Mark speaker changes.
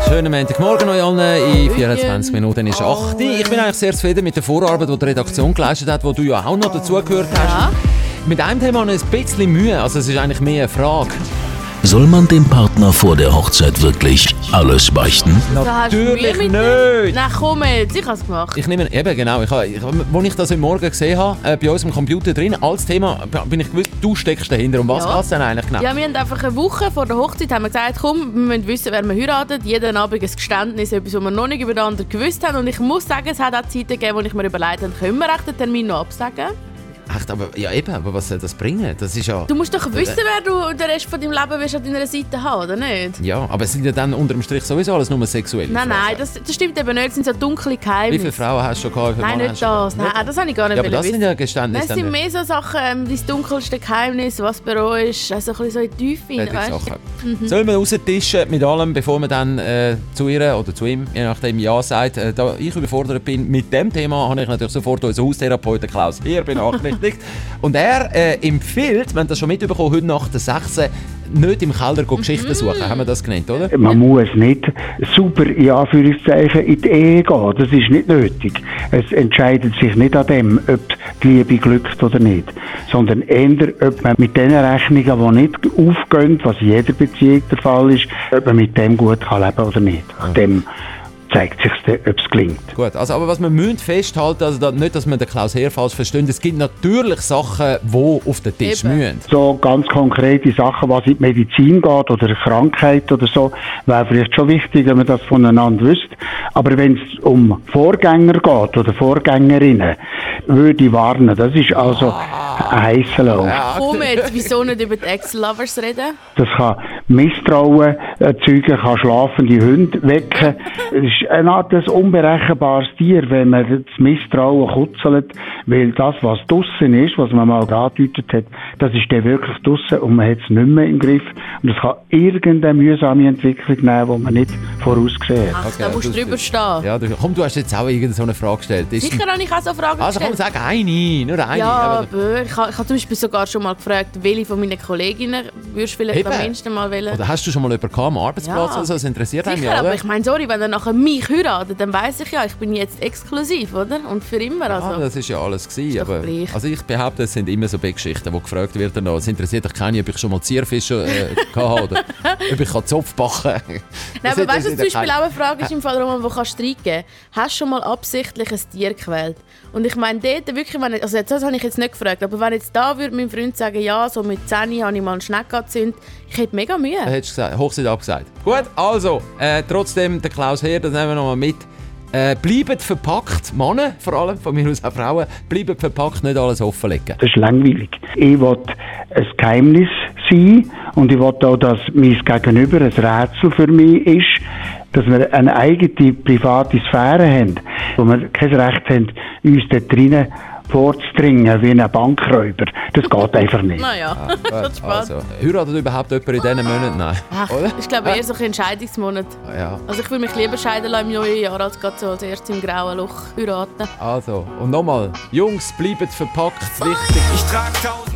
Speaker 1: Schönen Montagmorgen euch allen. In 24 Minuten ist 8 Uhr. Ich bin eigentlich sehr zufrieden mit der Vorarbeit, die die Redaktion geleistet hat, wo du ja auch noch dazugehört hast. Ja. Mit einem Thema noch ein bisschen Mühe, also es ist eigentlich mehr eine Frage.
Speaker 2: Soll man dem Partner vor der Hochzeit wirklich alles beichten?
Speaker 1: Natürlich nicht!
Speaker 3: Nein, komm jetzt, ich habe es gemacht.
Speaker 1: Ich nehme, eben genau, als ich das heute Morgen gesehen habe, bei uns am Computer drin, als Thema, bin ich gewusst, du steckst dahinter. Um was geht es denn eigentlich genau?
Speaker 3: Ja, wir haben einfach eine Woche vor der Hochzeit haben wir gesagt, komm, wir müssen wissen, wer wir heiraten. Jeden Abend ein Geständnis, etwas, was wir noch nicht über den anderen gewusst haben. Und ich muss sagen, es hat auch Zeiten gegeben, wo ich mir überlegt habe, können wir echt den Termin noch absagen?
Speaker 1: Echt, aber was soll das bringen? Das ist ja...
Speaker 3: Du musst doch wissen, wer du den Rest von deinem Leben willst an deiner Seite haben, oder nicht?
Speaker 1: Ja, aber es sind ja dann unter dem Strich sowieso alles nur sexuelle
Speaker 3: Nein, das stimmt eben nicht. Es sind so dunkle Geheimnisse.
Speaker 1: Wie viele Frauen hast du schon gehabt?
Speaker 3: Nein, nicht das. Nein, das habe ich gar nicht
Speaker 1: aber das sind ja Geständnisse.
Speaker 3: Das sind mehr so Sachen, dein dunkelste Geheimnis, was bei euch ist, also ein bisschen so in die Tiefe rein.
Speaker 1: Sollen wir raustischen mit allem, bevor man dann zu ihr oder zu ihm, je nachdem, Ja sagt, da ich überfordert bin mit dem Thema, habe ich natürlich sofort unseren Haustherapeuten Klaus hier benachrichtigt. Und er empfiehlt, wenn das schon mitbekommen, heute nach der 6 nicht im Keller Geschichten suchen. Haben wir das genannt, oder?
Speaker 4: Man muss nicht super in Anführungszeichen in die Ehe gehen. Das ist nicht nötig. Es entscheidet sich nicht an dem, ob die Liebe glückt oder nicht. Sondern eher, ob man mit den Rechnungen, die nicht aufgehen, was in jeder Beziehung der Fall ist, ob man mit dem gut kann leben oder nicht. Nach dem zeigt sich, ob es gelingt.
Speaker 1: Gut, also, aber was wir müssen festhalten, also nicht, dass wir den Klaus Herr falsch verstehen, es gibt natürlich Sachen, die auf den Tisch müssen.
Speaker 4: So ganz konkrete Sachen, was in die Medizin geht oder Krankheit oder so, wäre vielleicht schon wichtig, wenn man das voneinander wüsste. Aber wenn es um Vorgänger geht oder Vorgängerinnen, würde ich warnen. Das ist also ein heisser Lauf.
Speaker 3: Komm jetzt, wieso nicht über die Ex-Lovers reden?
Speaker 4: Das kann Misstrauen erzeugen, kann schlafende Hunde wecken. Es ist eine Art unberechenbares Tier, wenn man das Misstrauen kutzelt, weil das, was draussen ist, was man mal angedeutet hat, das ist dann wirklich draussen und man hat es nicht mehr im Griff. Und es kann irgendeine mühsame Entwicklung nehmen, die man nicht vorausgesehen hat.
Speaker 3: Ach, da musst du drüber stehen.
Speaker 1: Ja, komm, du hast jetzt auch irgendeine Frage gestellt.
Speaker 3: Sicher habe ich auch so Fragen
Speaker 1: gestellt. Also komm, sag eine, nur eine.
Speaker 3: Ja, aber ich habe zum Beispiel sogar schon mal gefragt, welche von meinen Kolleginnen würdest du vielleicht am mindesten mal wählen?
Speaker 1: Oder hast du schon mal jemanden am Arbeitsplatz? Ja. Also, das interessiert einen ja,
Speaker 3: aber ich meine, sorry, wenn er nachher mich heiratet, dann weiss ich ja, ich bin jetzt exklusiv, oder? Und für immer. Also.
Speaker 1: Ja, das ist ja alles gewesen, aber also ich behaupte, es sind immer so Geschichten, wo gefragt werden, es interessiert dich keine, ob ich schon mal Zierfische hatte oder ob ich Zopf backen kann.
Speaker 3: Nein, aber weißt du, zum Beispiel auch eine Frage ist im Fall, Roman, wo kannst du reingeben? Hast du schon mal absichtlich ein Tier gewählt? Und ich meine, dort wirklich, also das habe ich jetzt nicht gefragt, aber wenn jetzt da würde mein Freund sagen, ja, so mit 10 habe ich mal einen Schneck gezündet, ich hätte mega Mühe.
Speaker 1: Hättest du gesagt, Hochzeit abgesagt. Gut, also, trotzdem, der Klaus Herr, das nehmen wir noch mal mit. Bleibt verpackt, Männer, vor allem, von mir aus auch Frauen, bleibt verpackt, nicht alles offenlegen.
Speaker 4: Das ist langweilig. Ich will ein Geheimnis sein und ich will auch, dass mein Gegenüber ein Rätsel für mich ist, dass wir eine eigene private Sphäre haben, wo wir kein Recht haben, uns dort drinnen vorzudringen wie ein Bankräuber. Das geht einfach nicht.
Speaker 3: Naja, das ist spannend.
Speaker 1: Also, heiratet überhaupt jemand in diesen Monaten? Nein.
Speaker 3: Ach, oder? Ich glaube eher so ein Entscheidungsmonat.
Speaker 1: Ja.
Speaker 3: Also ich würde mich lieber scheiden lassen im neuen Jahr, als gerade so als erstes im grauen Loch heiraten.
Speaker 1: Also, und nochmal, Jungs, bleibt verpackt, wichtig.
Speaker 5: Ich trage